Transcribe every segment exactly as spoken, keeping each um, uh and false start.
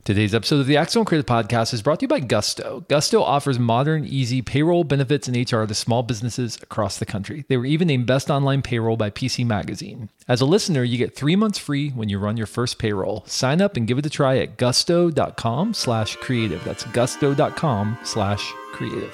Today's episode of the Axel and Creative Podcast is brought to you by Gusto. Gusto offers modern, easy payroll, benefits, and H R to small businesses across the country. They were even named Best Online Payroll by P C Magazine. As a listener, you get three months free when you run your first payroll. Sign up and give it a try at gusto.com slash creative. That's gusto.com slash creative.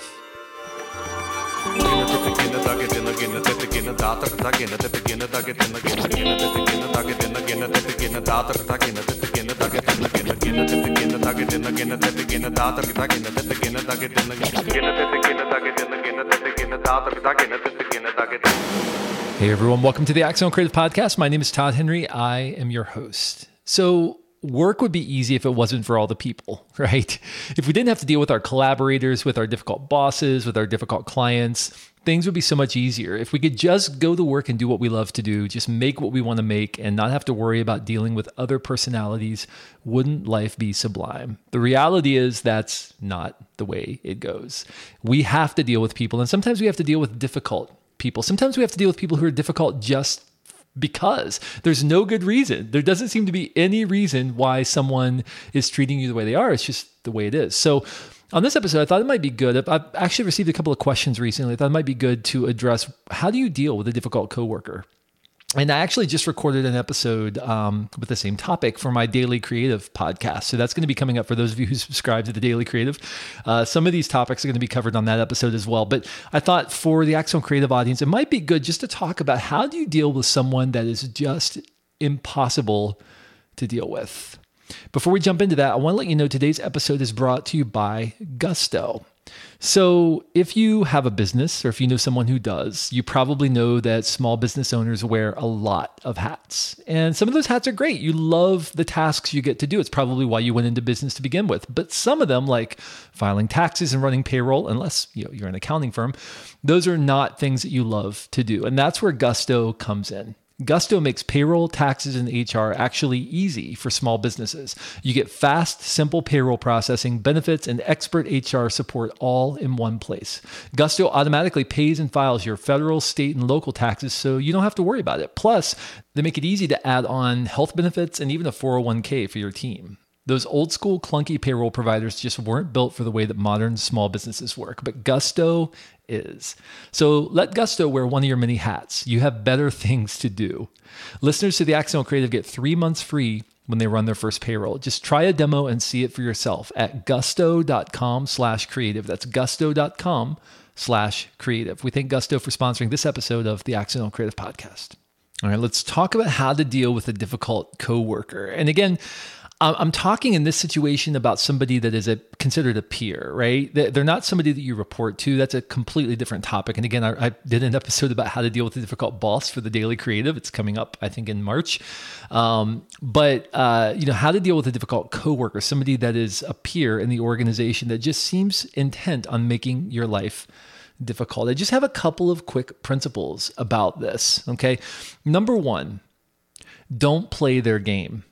Hey everyone, welcome to the Axel and Creative Podcast. My name is Todd Henry. I am your host. So work would be easy if it wasn't for all the people, right? If we didn't have to deal with our collaborators, with our difficult bosses, with our difficult clients, things would be so much easier. If we could just go to work and do what we love to do, just make what we want to make and not have to worry about dealing with other personalities, wouldn't life be sublime? The reality is that's not the way it goes. We have to deal with people, and sometimes we have to deal with difficult people. Sometimes we have to deal with people who are difficult just because there's no good reason. There doesn't seem to be any reason why someone is treating you the way they are. It's just the way it is. So on this episode, I thought it might be good. I've actually received a couple of questions recently. I thought it might be good to address, how do you deal with a difficult coworker? And I actually just recorded an episode um, with the same topic for my Daily Creative podcast. So that's going to be coming up for those of you who subscribe to the Daily Creative. Uh, some of these topics are going to be covered on that episode as well. But I thought for the Axel Creative audience, it might be good just to talk about how do you deal with someone that is just impossible to deal with. Before we jump into that, I want to let you know today's episode is brought to you by Gusto. So if you have a business or if you know someone who does, you probably know that small business owners wear a lot of hats. And some of those hats are great. You love the tasks you get to do. It's probably why you went into business to begin with. But some of them, like filing taxes and running payroll, unless you know, you're an accounting firm, those are not things that you love to do. And that's where Gusto comes in. Gusto makes payroll, taxes, and H R actually easy for small businesses. You get fast, simple payroll processing, benefits, and expert H R support all in one place. Gusto automatically pays and files your federal, state, and local taxes, so you don't have to worry about it. Plus, they make it easy to add on health benefits and even a four oh one k for your team. Those old school clunky payroll providers just weren't built for the way that modern small businesses work, but Gusto is. So let Gusto wear one of your many hats. You have better things to do. Listeners to the Axel and Creative get three months free when they run their first payroll. Just try a demo and see it for yourself at gusto.com slash creative. That's gusto.com slash creative. We thank Gusto for sponsoring this episode of the Axel and Creative Podcast. All right, let's talk about how to deal with a difficult coworker. And again, I'm talking in this situation about somebody that is a, considered a peer, right? They're not somebody that you report to. That's a completely different topic. And again, I, I did an episode about how to deal with a difficult boss for the Daily Creative. It's coming up, I think, in March. Um, but, uh, you know, how to deal with a difficult coworker, somebody that is a peer in the organization that just seems intent on making your life difficult. I just have a couple of quick principles about this, okay? Number one, don't play their game.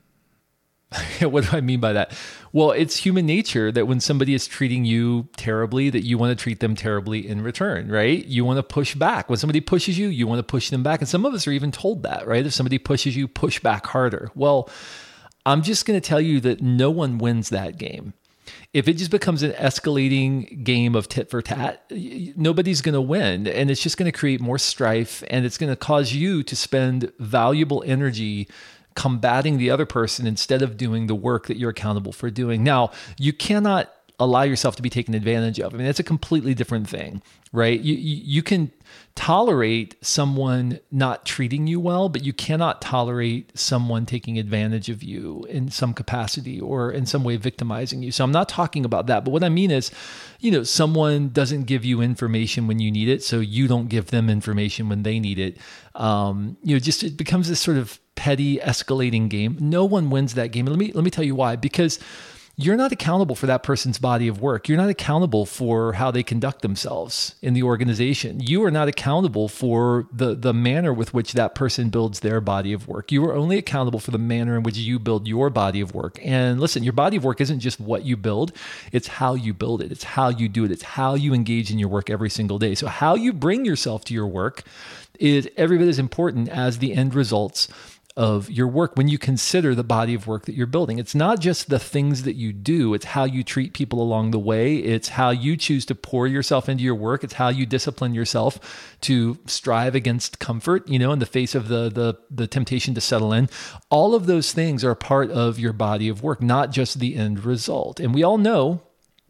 What do I mean by that? Well, it's human nature that when somebody is treating you terribly, that you want to treat them terribly in return, right? You want to push back. When somebody pushes you, you want to push them back. And some of us are even told that, right? If somebody pushes you, push back harder. Well, I'm just going to tell you that no one wins that game. If it just becomes an escalating game of tit for tat, nobody's going to win. And it's just going to create more strife, and it's going to cause you to spend valuable energy combating the other person instead of doing the work that you're accountable for doing. Now, you cannot allow yourself to be taken advantage of. I mean, that's a completely different thing, right? You, you, you can tolerate someone not treating you well, but you cannot tolerate someone taking advantage of you in some capacity or in some way victimizing you. So I'm not talking about that. But what I mean is, you know, someone doesn't give you information when you need it, so you don't give them information when they need it. Um, you know, just it becomes this sort of petty escalating game. No one wins that game. And let me let me tell you why. Because you're not accountable for that person's body of work. You're not accountable for how they conduct themselves in the organization. You are not accountable for the, the manner with which that person builds their body of work. You are only accountable for the manner in which you build your body of work. And listen, your body of work isn't just what you build, it's how you build it. It's how you do it. It's how you engage in your work every single day. So how you bring yourself to your work is every bit as important as the end results of your work when you consider the body of work that you're building. It's not just the things that you do, it's how you treat people along the way. It's how you choose to pour yourself into your work. It's how you discipline yourself to strive against comfort, you know, in the face of the the the temptation to settle in. All of those things are part of your body of work, not just the end result. And we all know,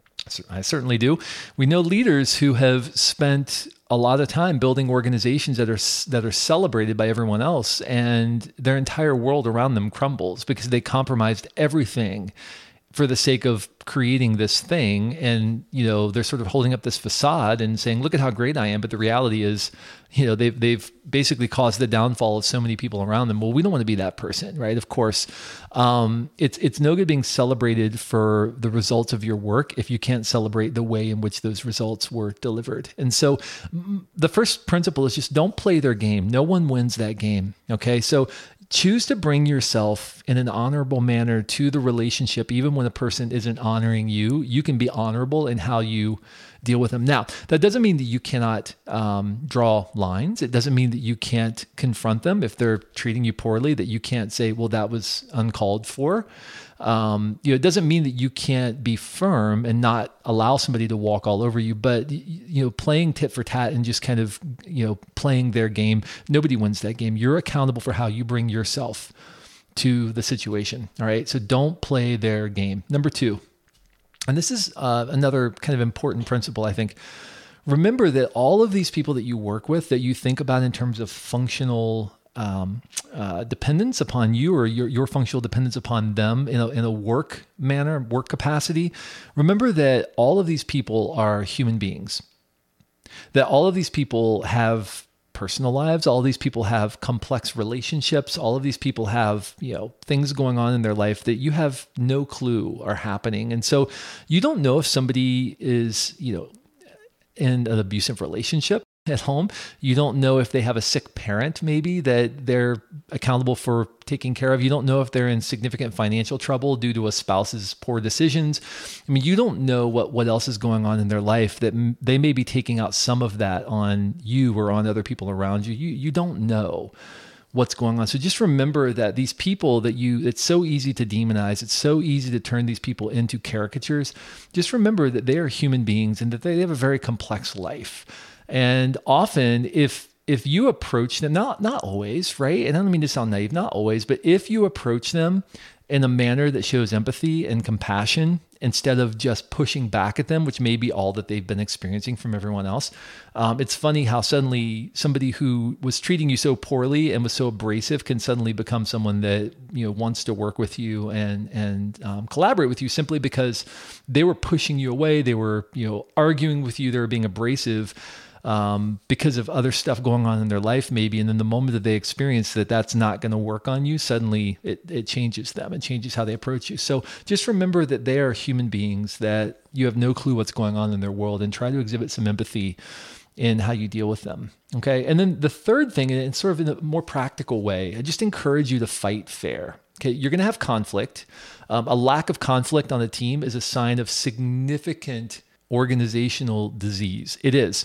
I certainly do, we know leaders who have spent a lot of time building organizations that are that are celebrated by everyone else, and their entire world around them crumbles because they compromised everything for the sake of creating this thing. And, you know, they're sort of holding up this facade and saying, look at how great I am. But the reality is, you know, they've, they've basically caused the downfall of so many people around them. Well, we don't want to be that person, right? Of course, um, it's, it's no good being celebrated for the results of your work if you can't celebrate the way in which those results were delivered. And so the first principle is just don't play their game. No one wins that game. Okay. So choose to bring yourself in an honorable manner to the relationship, even when a person isn't honoring you. You can be honorable in how you deal with them. Now, that doesn't mean that you cannot um, draw lines. It doesn't mean that you can't confront them if they're treating you poorly, that you can't say, well, that was uncalled for. Um, you know, it doesn't mean that you can't be firm and not allow somebody to walk all over you, but, you know, playing tit for tat and just kind of, you know, playing their game, nobody wins that game. You're accountable for how you bring yourself to the situation. All right. So don't play their game. Number two, and this is uh, another kind of important principle, I think. Remember that all of these people that you work with, that you think about in terms of functional um, uh, dependence upon you, or your, your functional dependence upon them in a, in a work manner, work capacity, remember that all of these people are human beings, that all of these people have personal lives. All of these people have complex relationships. All of these people have, you know, things going on in their life that you have no clue are happening. And so you don't know if somebody is, you know, in an abusive relationship at home. You don't know if they have a sick parent, maybe, that they're accountable for taking care of. You don't know if they're in significant financial trouble due to a spouse's poor decisions. I mean, you don't know what, what else is going on in their life, that m- they may be taking out some of that on you or on other people around you. You, you don't know what's going on. So just remember that these people that you, it's so easy to demonize. It's so easy to turn these people into caricatures. Just remember that they are human beings and that they have a very complex life. And often if if you approach them, not not always, right? And I don't mean to sound naive, not always, but if you approach them in a manner that shows empathy and compassion, instead of just pushing back at them, which may be all that they've been experiencing from everyone else. Um, it's funny how suddenly somebody who was treating you so poorly and was so abrasive can suddenly become someone that, you know, wants to work with you and and um, collaborate with you simply because they were pushing you away. They were, you know, arguing with you. They were being abrasive. Um, because of other stuff going on in their life, maybe. And then the moment that they experience that that's not going to work on you, suddenly it, it changes them and changes how they approach you. So just remember that they are human beings, that you have no clue what's going on in their world, and try to exhibit some empathy in how you deal with them. Okay. And then the third thing, and sort of in a more practical way, I just encourage you to fight fair. Okay. You're going to have conflict. Um, a lack of conflict on a team is a sign of significant organizational disease. It is.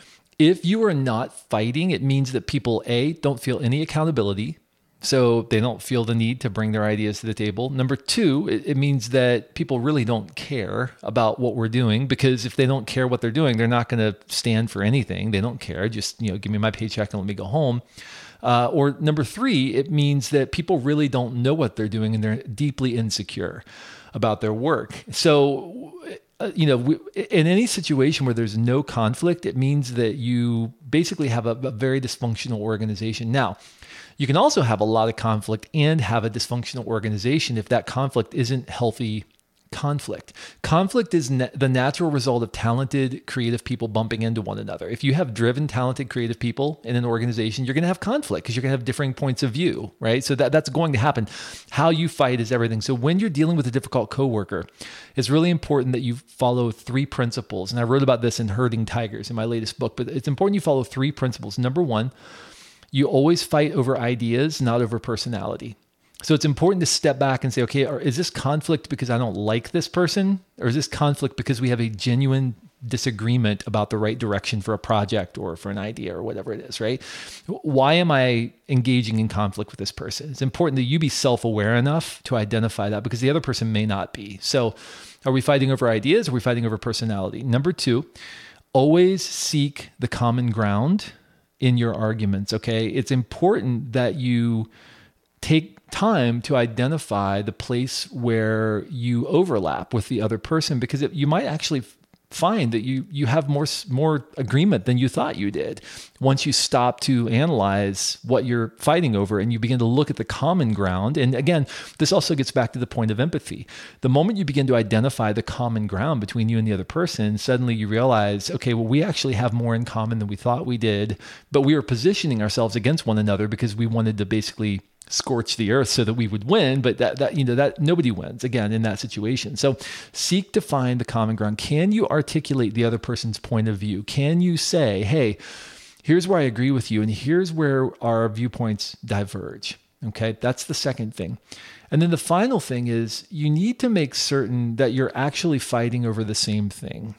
If you are not fighting, it means that people, A, don't feel any accountability, so they don't feel the need to bring their ideas to the table. Number two, it, it means that people really don't care about what we're doing, because if they don't care what they're doing, they're not going to stand for anything. They don't care. Just, you know, give me my paycheck and let me go home. Uh, or number three, it means that people really don't know what they're doing and they're deeply insecure about their work. So, uh, you know, we, in any situation where there's no conflict, it means that you basically have a, a very dysfunctional organization. Now, you can also have a lot of conflict and have a dysfunctional organization if that conflict isn't healthy conflict. Conflict is na- the natural result of talented, creative people bumping into one another. If you have driven, talented, creative people in an organization, you're going to have conflict because you're going to have differing points of view, right? So that, that's going to happen. How you fight is everything. So when you're dealing with a difficult coworker, it's really important that you follow three principles. And I wrote about this in Herding Tigers in my latest book, but it's important you follow three principles. Number one, you always fight over ideas, not over personality. So it's important to step back and say, okay, is this conflict because I don't like this person? Or is this conflict because we have a genuine disagreement about the right direction for a project or for an idea or whatever it is, right? Why am I engaging in conflict with this person? It's important that you be self-aware enough to identify that, because the other person may not be. So are we fighting over ideas? Or are we fighting over personality? Number two, always seek the common ground in your arguments, okay? It's important that you take time to identify the place where you overlap with the other person, because it, you might actually find that you you have more more agreement than you thought you did once you stop to analyze what you're fighting over and you begin to look at the common ground. And again, this also gets back to the point of empathy. The moment you begin to identify the common ground between you and the other person, suddenly you realize, okay, well, we actually have more in common than we thought we did, but we were positioning ourselves against one another because we wanted to basically scorch the earth so that we would win, but that, that, you know, that nobody wins again in that situation. So seek to find the common ground. Can you articulate the other person's point of view? Can you say, hey, here's where I agree with you, and here's where our viewpoints diverge? Okay. That's the second thing. And then the final thing is you need to make certain that you're actually fighting over the same thing.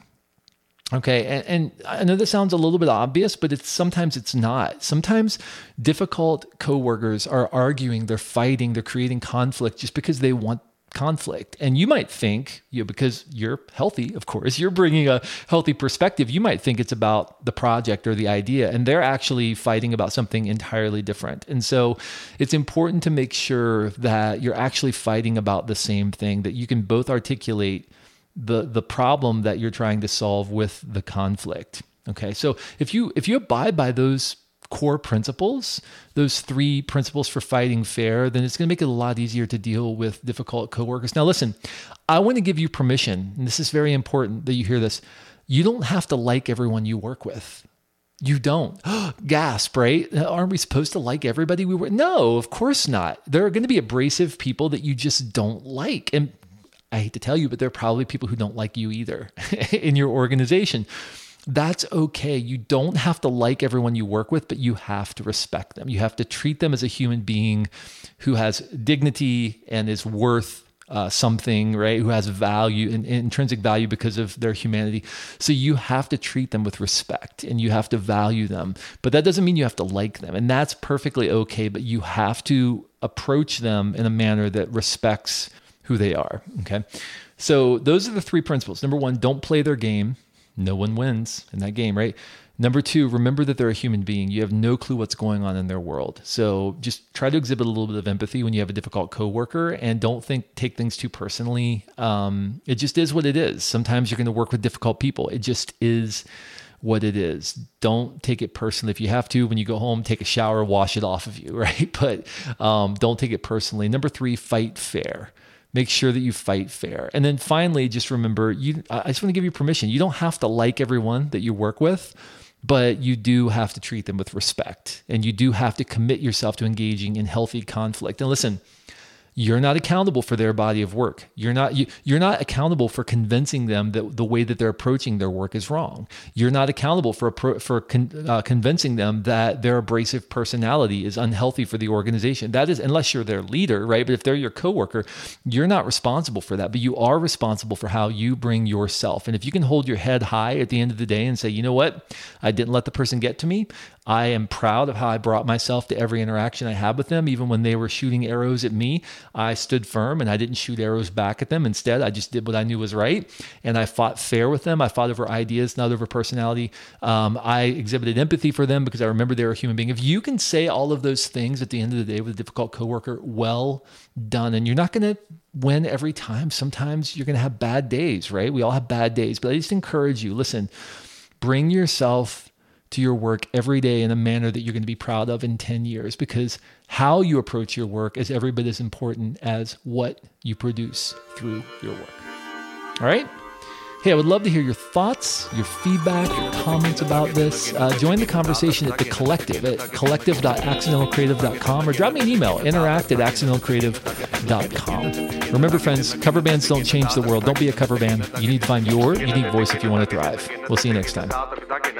Okay, and, and I know this sounds a little bit obvious, but it's sometimes it's not. Sometimes difficult coworkers are arguing, they're fighting, they're creating conflict just because they want conflict. And you might think, you know, because you're healthy, of course, you're bringing a healthy perspective, you might think it's about the project or the idea, and they're actually fighting about something entirely different. And so it's important to make sure that you're actually fighting about the same thing, that you can both articulate the the problem that you're trying to solve with the conflict. Okay, so if you if you abide by those core principles, those three principles for fighting fair, then it's going to make it a lot easier to deal with difficult coworkers. Now, listen, I want to give you permission, and this is very important that you hear this. You don't have to like everyone you work with. You don't. Gasp, right? Aren't we supposed to like everybody we work? No, of course not. There are going to be abrasive people that you just don't like, and I hate to tell you, but there are probably people who don't like you either in your organization. That's okay. You don't have to like everyone you work with, but you have to respect them. You have to treat them as a human being who has dignity and is worth uh, something, right? Who has value, in, intrinsic value because of their humanity. So you have to treat them with respect and you have to value them. But that doesn't mean you have to like them. And that's perfectly okay. But you have to approach them in a manner that respects who they are. Okay. So those are the three principles. Number one, don't play their game. No one wins in that game, right? Number two, remember that they're a human being. You have no clue what's going on in their world. So just try to exhibit a little bit of empathy when you have a difficult coworker, and don't think, take things too personally. Um, it just is what it is. Sometimes you're going to work with difficult people. It just is what it is. Don't take it personally. If you have to, when you go home, take a shower, wash it off of you, right? But um, don't take it personally. Number three, fight fair. Make sure that you fight fair. And then finally, just remember, you. I just want to give you permission. You don't have to like everyone that you work with, but you do have to treat them with respect. And you do have to commit yourself to engaging in healthy conflict. And listen, you're not accountable for their body of work. You're not you, you're not accountable for convincing them that the way that they're approaching their work is wrong. You're not accountable for for con, uh, convincing them that their abrasive personality is unhealthy for the organization. That is, unless you're their leader, right? But if they're your coworker, you're not responsible for that. But you are responsible for how you bring yourself. And if you can hold your head high at the end of the day and say, you know what, I didn't let the person get to me. I am proud of how I brought myself to every interaction I had with them. Even when they were shooting arrows at me, I stood firm and I didn't shoot arrows back at them. Instead, I just did what I knew was right. And I fought fair with them. I fought over ideas, not over personality. Um, I exhibited empathy for them because I remember they were a human being. If you can say all of those things at the end of the day with a difficult coworker, well done. And you're not going to win every time. Sometimes you're going to have bad days, right? We all have bad days. But I just encourage you, listen, bring yourself to your work every day in a manner that you're going to be proud of in ten years, because how you approach your work is every bit as important as what you produce through your work. All right? Hey, I would love to hear your thoughts, your feedback, your comments about this. Uh, join the conversation at The Collective at collective dot accidental creative dot com, or drop me an email, interact at accidental creative dot com. Remember, friends, cover bands don't change the world. Don't be a cover band. You need to find your unique voice if you want to thrive. We'll see you next time.